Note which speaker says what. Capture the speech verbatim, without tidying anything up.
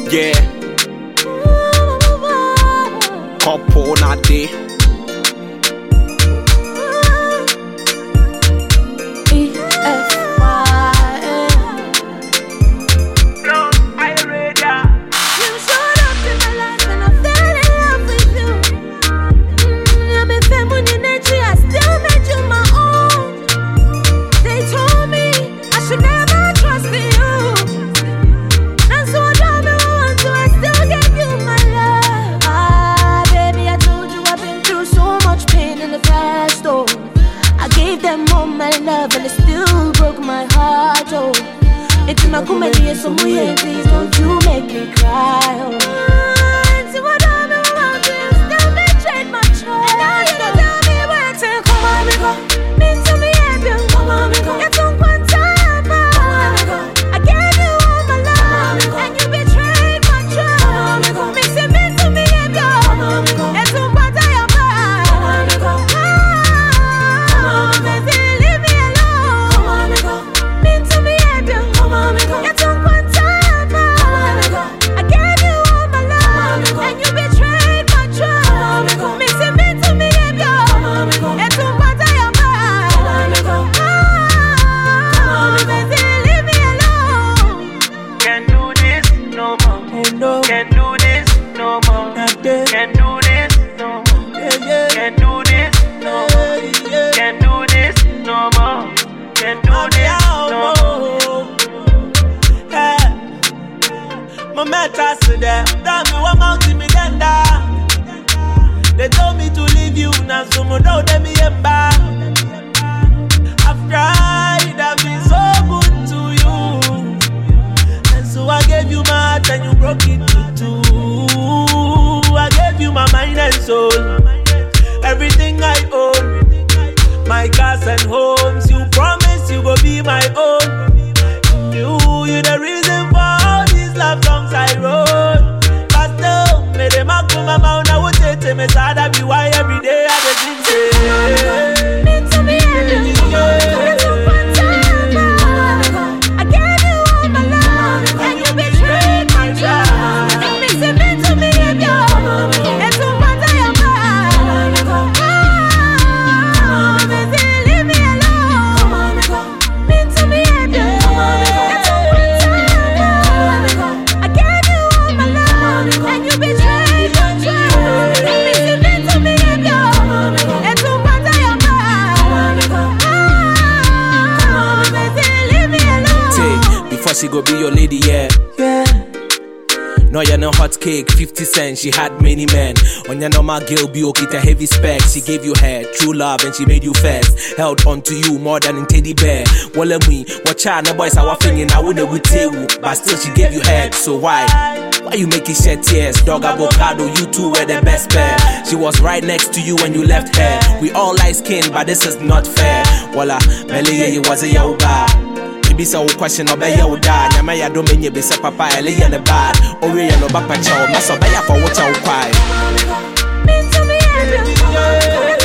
Speaker 1: Yeah. Couple not day.
Speaker 2: E F Y
Speaker 1: Bro, I read ya.
Speaker 2: You showed up in my life and I fell in love with you. Mm, I'm a feminine energy, I still made you my own. They told me I should never trust in you. And so I don't know what to, I still gave you my love. Ah, baby, I told you I've been through so much pain in the past, oh. I gave them all my love and it still broke my heart, oh. It's my comedy, so please don't you make me cry, oh. And so I don't know what to, you still betrayed my trust. And now you don't tell me where to come on, me go. Mean to me, if you come on, me go. It's on one time, come on, me go. I gave you all my love and you betrayed my trust. Come on, me go. Mix it mean to me, if you come on, me go. It's on one time, come on, me go. Come on, baby, leave me alone. Come on, me go. Mean to me, if you come on, me go. It's on one time, come on, me go. I gave you all my love and you betrayed my trust. Come on, me go. Mix it mean to me, if you come on, me go. It's on one time, come on, me go. Come on, baby, leave me alone.
Speaker 3: Can't do this no more.
Speaker 4: Oh no,
Speaker 3: Can't do this no more.
Speaker 4: not there.
Speaker 3: Can't do this no more.
Speaker 4: Yeah, yeah.
Speaker 3: Can't do this no more.
Speaker 4: Yeah, yeah.
Speaker 3: Can't do this no more. Can't do this no more.
Speaker 4: Hey, my meta said that. Tell me what mountain me then da. They told me to leave you now, so mo know them me emba. I've tried, I've been so good to you, and so I gave you my heart and you broke it in two. I gave you my mind and soul, everything I own, my cars and homes. You promised you go be my own. You, you the reason for all these love songs I wrote. But still, made them up from my mouth. I would say to me, sad I be why every day I just think say.
Speaker 2: Mean to me, if you come on, it's on one time, come on. I gave you all my love and you betrayed my trust. Mix it mean to me, if you come on, it's on one time, come on. Baby, leave me alone. Come on, mean to me, if you come on, it's on one time, come on. I gave you all my love and you betrayed my trust. Mix it mean to me, if you come on, it's on one time, come on. Baby, leave me alone.
Speaker 1: Say, before she go be your lady, yeah.
Speaker 4: Yeah.
Speaker 1: No, you're no hot cake, fifty cents, she had many men. On your normal girl, be okay to heavy spec. She gave you her true love and she made you first. Held on to you more than in teddy bear. Well, me, watch out, no boys are thinking I wouldn't with you. But still, she gave you head, so why? Why you making shed tears? Dog avocado, you two were the best pair. She was right next to you when you left her. We all light skinned, but this is not fair. Voila, Melia, you was a yoga. Bisa wo question obey wo da nyama ya do menye bisa papa ele ye ne bad owe ye no ba pa cha o maso ba ya for wo cha wo kwai
Speaker 2: Mean to me, if you come on,